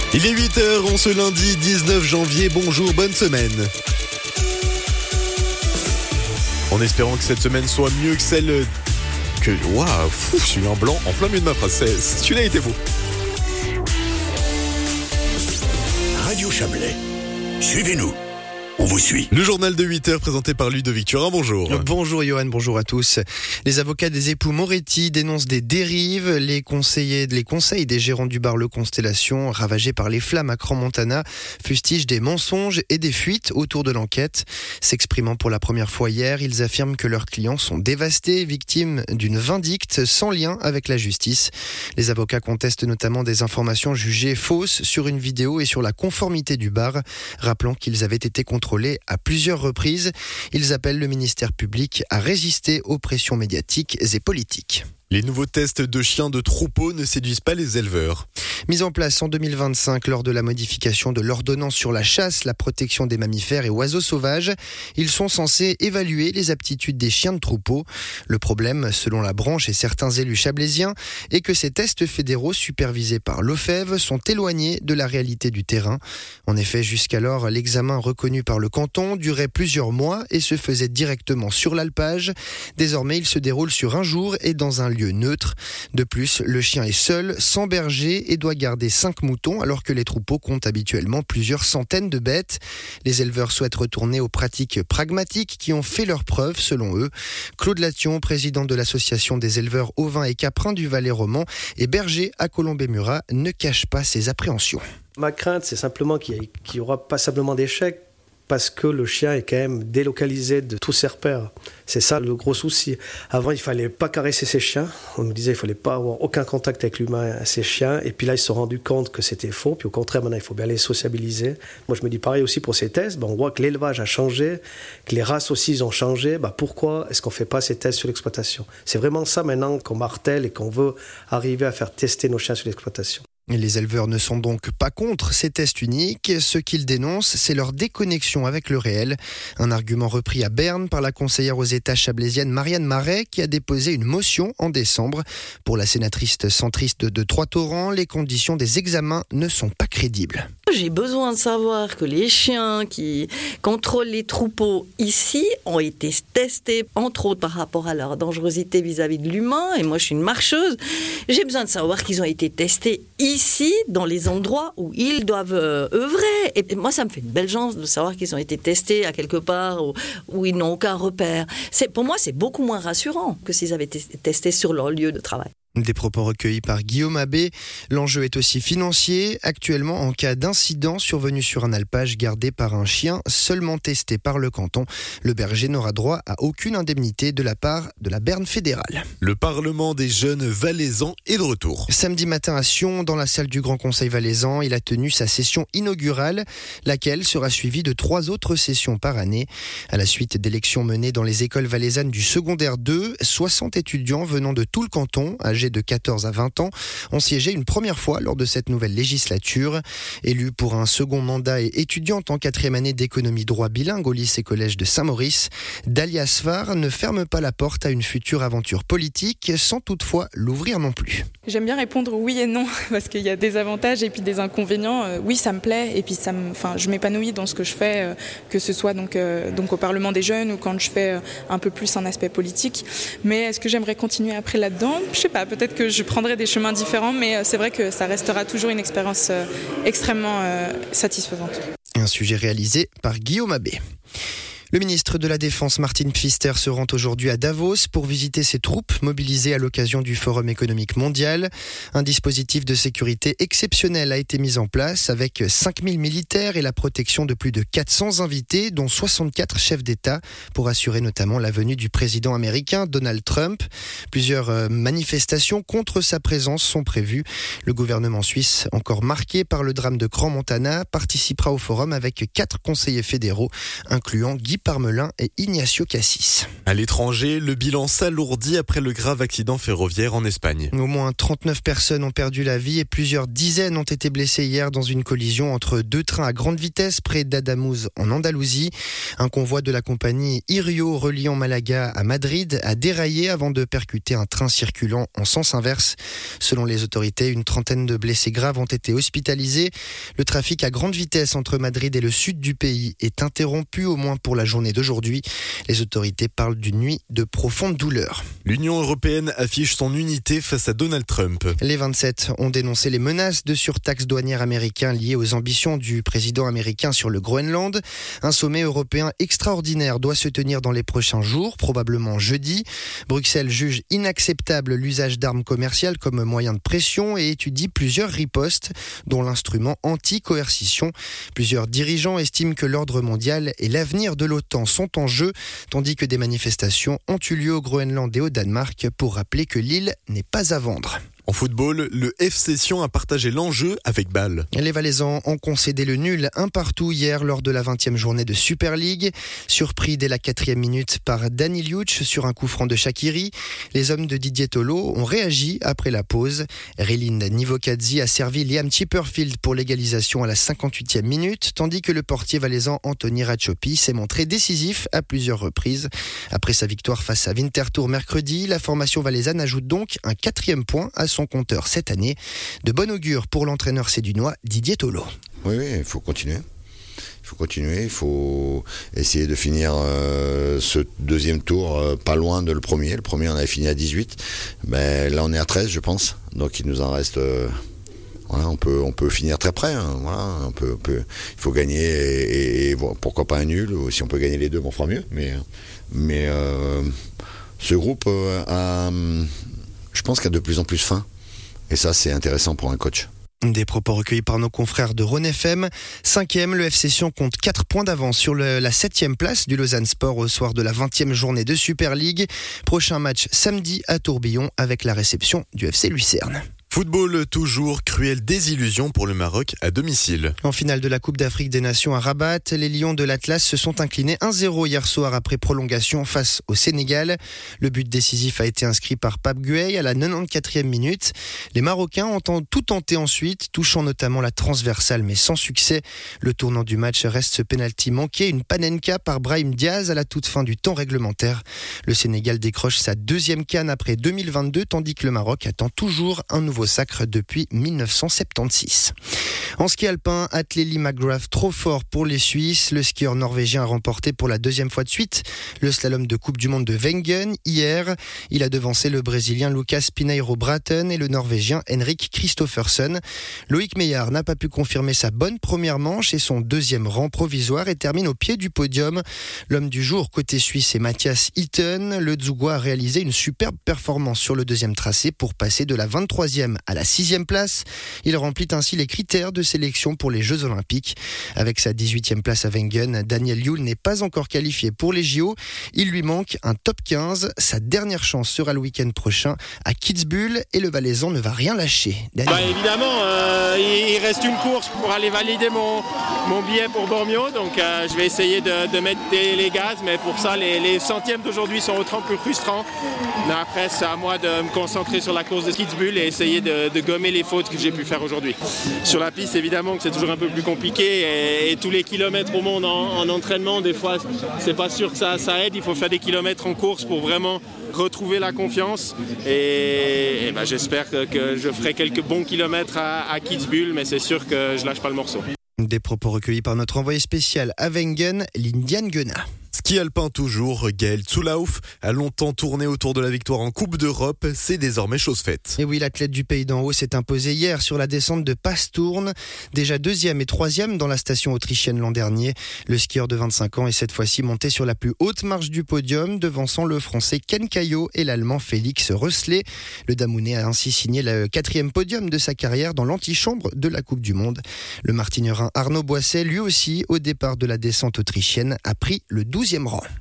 Il est 8h, on ce lundi 19 janvier, bonjour, bonne semaine. En espérant que cette semaine soit mieux que celle que... Waouh, je suis en blanc en plein milieu de ma phrase, celui-là était beau. Radio Chablais, suivez-nous. On vous suit. Le journal de 8h présenté par Ludovic Turin, bonjour. Bonjour Johan, bonjour à tous. Les avocats des époux Moretti dénoncent des dérives. Les conseils des gérants du bar Le Constellation, ravagés par les flammes à Crans-Montana, fustigent des mensonges et des fuites autour de l'enquête. S'exprimant pour la première fois hier, ils affirment que leurs clients sont dévastés, victimes d'une vindicte sans lien avec la justice. Les avocats contestent notamment des informations jugées fausses sur une vidéo et sur la conformité du bar, rappelant qu'ils avaient été contrôlés à plusieurs reprises. Ils appellent le ministère public à résister aux pressions médiatiques et politiques. Les nouveaux tests de chiens de troupeau ne séduisent pas les éleveurs. Mis en place en 2025 lors de la modification de l'ordonnance sur la chasse, la protection des mammifères et oiseaux sauvages, ils sont censés évaluer les aptitudes des chiens de troupeau. Le problème, selon la branche et certains élus chablaisiens, est que ces tests fédéraux supervisés par l'OFEV sont éloignés de la réalité du terrain. En effet, jusqu'alors, l'examen reconnu par le canton durait plusieurs mois et se faisait directement sur l'alpage. Désormais, il se déroule sur un jour et dans un lieu neutre. De plus, le chien est seul, sans berger et doit garder 5 moutons alors que les troupeaux comptent habituellement plusieurs centaines de bêtes. Les éleveurs souhaitent retourner aux pratiques pragmatiques qui ont fait leurs preuves selon eux. Claude Lation, président de l'association des éleveurs ovins et caprins du Valais roman et berger à Colombey-Murat, ne cache pas ses appréhensions. Ma crainte, c'est simplement qu'il n'y aura pas simplement d'échecs, parce que le chien est quand même délocalisé de tous ses repères. C'est ça le gros souci. Avant, il fallait pas caresser ses chiens. On nous disait qu'il fallait pas avoir aucun contact avec l'humain et ses chiens. Et puis là, ils se sont rendus compte que c'était faux. Puis au contraire, maintenant, il faut bien les sociabiliser. Moi, je me dis pareil aussi pour ces tests. On voit que l'élevage a changé, que les races aussi ils ont changé. Pourquoi est-ce qu'on fait pas ces tests sur l'exploitation ? C'est vraiment ça maintenant qu'on martèle et qu'on veut arriver à faire tester nos chiens sur l'exploitation. Les éleveurs ne sont donc pas contre ces tests uniques. Ce qu'ils dénoncent, c'est leur déconnexion avec le réel. Un argument repris à Berne par la conseillère aux États chablaisienne Marianne Marais, qui a déposé une motion en décembre. Pour la sénatrice centriste de Troyes-Torrents, les conditions des examens ne sont pas crédibles. J'ai besoin de savoir que les chiens qui contrôlent les troupeaux ici ont été testés, entre autres par rapport à leur dangerosité vis-à-vis de l'humain. Et moi, je suis une marcheuse. J'ai besoin de savoir qu'ils ont été testés ici, dans les endroits où ils doivent œuvrer. Et moi, ça me fait une belle chance de savoir qu'ils ont été testés à quelque part où ils n'ont aucun repère. Pour moi, c'est beaucoup moins rassurant que s'ils avaient été testés sur leur lieu de travail. Des propos recueillis par Guillaume Abbé. L'enjeu est aussi financier. Actuellement, en cas d'incident survenu sur un alpage gardé par un chien seulement testé par le canton, le berger n'aura droit à aucune indemnité de la part de la Berne fédérale. Le Parlement des jeunes valaisans est de retour. Samedi matin à Sion, dans la salle du Grand Conseil valaisan, il a tenu sa session inaugurale, laquelle sera suivie de 3 autres sessions par année. À la suite d'élections menées dans les écoles valaisannes du secondaire 2, 60 étudiants venant de tout le canton, âgés de 14 à 20 ans, ont siégé une première fois lors de cette nouvelle législature. Élue pour un second mandat et étudiante en 4e année d'économie droit bilingue au lycée-collège de Saint-Maurice, Dalia Svar ne ferme pas la porte à une future aventure politique, sans toutefois l'ouvrir non plus. J'aime bien répondre oui et non, parce qu'il y a des avantages et puis des inconvénients. Oui, ça me plaît et puis je m'épanouis dans ce que je fais, que ce soit donc au Parlement des jeunes ou quand je fais un peu plus un aspect politique. Mais est-ce que j'aimerais continuer après là-dedans ? Je sais pas, peut-être que je prendrai des chemins différents, mais c'est vrai que ça restera toujours une expérience extrêmement satisfaisante. Un sujet réalisé par Guillaume Abbé. Le ministre de la Défense, Martin Pfister, se rend aujourd'hui à Davos pour visiter ses troupes mobilisées à l'occasion du Forum économique mondial. Un dispositif de sécurité exceptionnel a été mis en place avec 5000 militaires et la protection de plus de 400 invités, dont 64 chefs d'État, pour assurer notamment la venue du président américain Donald Trump. Plusieurs manifestations contre sa présence sont prévues. Le gouvernement suisse, encore marqué par le drame de Crans-Montana, participera au forum avec 4 conseillers fédéraux, incluant Guy Guy Parmelin et Ignacio Cassis. À l'étranger, le bilan s'alourdit après le grave accident ferroviaire en Espagne. Au moins 39 personnes ont perdu la vie et plusieurs dizaines ont été blessées hier dans une collision entre deux trains à grande vitesse près d'Adamuz en Andalousie. Un convoi de la compagnie Irio reliant Malaga à Madrid a déraillé avant de percuter un train circulant en sens inverse. Selon les autorités, une trentaine de blessés graves ont été hospitalisés. Le trafic à grande vitesse entre Madrid et le sud du pays est interrompu au moins pour la journée d'aujourd'hui. Les autorités parlent d'une nuit de profonde douleur. L'Union européenne affiche son unité face à Donald Trump. Les 27 ont dénoncé les menaces de surtaxe douanière américain liées aux ambitions du président américain sur le Groenland. Un sommet européen extraordinaire doit se tenir dans les prochains jours, probablement jeudi. Bruxelles juge inacceptable l'usage d'armes commerciales comme moyen de pression et étudie plusieurs ripostes, dont l'instrument anti-coercition. Plusieurs dirigeants estiment que l'ordre mondial et l'avenir de l'OTAN sont en jeu, tandis que des manifestations ont eu lieu au Groenland et au Danemark pour rappeler que l'île n'est pas à vendre. En football, le FC Sion a partagé l'enjeu avec Bâle. Les Valaisans ont concédé le nul un partout hier lors de la 20e journée de Super League. Surpris dès la 4e minute par Dani Liuc sur un coup franc de Shaqiri, les hommes de Didier Tolo ont réagi après la pause. Relin Nivokadze a servi Liam Chipperfield pour l'égalisation à la 58e minute, tandis que le portier valaisan Anthony Ratchopi s'est montré décisif à plusieurs reprises. Après sa victoire face à Winterthur mercredi, la formation valaisanne ajoute donc un 4e point à son compteur cette année. De bon augure pour l'entraîneur sédunois Didier Tolo. Oui, il faut continuer. Il faut essayer de finir ce deuxième tour pas loin de le premier. Le premier, on avait fini à 18. Mais là, on est à 13, je pense. Donc, il nous en reste... Voilà, on peut finir très près. Hein. Voilà, il faut gagner et pourquoi pas un nul. Ou si on peut gagner les deux, on fera mieux. Mais ce groupe je pense qu'il y a de plus en plus faim. Et ça, c'est intéressant pour un coach. Des propos recueillis par nos confrères de Rhône FM. 5e, le FC Sion compte 4 points d'avance sur la 7e place du Lausanne Sport au soir de la 20e journée de Super League. Prochain match samedi à Tourbillon avec la réception du FC Lucerne. Football toujours, cruelle désillusion pour le Maroc à domicile. En finale de la Coupe d'Afrique des Nations à Rabat, les Lions de l'Atlas se sont inclinés 1-0 hier soir après prolongation face au Sénégal. Le but décisif a été inscrit par Pape Gueye à la 94e minute. Les Marocains ont tout tenté ensuite, touchant notamment la transversale mais sans succès. Le tournant du match reste ce pénalty manqué, une panenka par Brahim Diaz à la toute fin du temps réglementaire. Le Sénégal décroche sa 2e CAN après 2022, tandis que le Maroc attend toujours un nouveau sacre depuis 1976. En ski alpin, Atlélie McGrath trop fort pour les Suisses. Le skieur norvégien a remporté pour la 2e fois de suite le slalom de Coupe du Monde de Wengen hier. Il a devancé le Brésilien Lucas Pinheiro-Braten et le Norvégien Henrik Kristoffersen. Loïc Meillard n'a pas pu confirmer sa bonne première manche et son 2e rang provisoire et termine au pied du podium. L'homme du jour côté suisse est Matthias Itten. Le Zougois a réalisé une superbe performance sur le 2e tracé pour passer de la 23e à la 6e place. Il remplit ainsi les critères de sélection pour les Jeux Olympiques. Avec sa 18e place à Wengen, Daniel Yule n'est pas encore qualifié pour les JO. Il lui manque un top 15. Sa dernière chance sera le week-end prochain à Kitzbühel et le Valaisan ne va rien lâcher. Évidemment, il reste une course pour aller valider mon billet pour Bormio. Donc je vais essayer de mettre les gaz. Mais pour ça, les centièmes d'aujourd'hui sont autant plus frustrants. Mais après, c'est à moi de me concentrer sur la course de Kitzbühel et essayer de gommer les fautes que j'ai pu faire aujourd'hui. Sur la piste, évidemment que c'est toujours un peu plus compliqué et tous les kilomètres au monde en entraînement, des fois, c'est pas sûr que ça aide. Il faut faire des kilomètres en course pour vraiment retrouver la confiance et j'espère que je ferai quelques bons kilomètres à Kitzbühel, mais c'est sûr que je lâche pas le morceau. Des propos recueillis par notre envoyé spécial à Wengen, l'Indian Guena. Ski alpin toujours, Gaël Zulauf a longtemps tourné autour de la victoire en Coupe d'Europe, c'est désormais chose faite. Et oui, l'athlète du Pays d'en Haut s'est imposé hier sur la descente de Pastourne, déjà 2e et 3e dans la station autrichienne l'an dernier. Le skieur de 25 ans est cette fois-ci monté sur la plus haute marche du podium, devançant le français Ken Caillot et l'allemand Félix Rösler. Le Damounet a ainsi signé le 4e podium de sa carrière dans l'antichambre de la Coupe du Monde. Le Martignerin Arnaud Boisset, lui aussi, au départ de la descente autrichienne, a pris le 12e rang.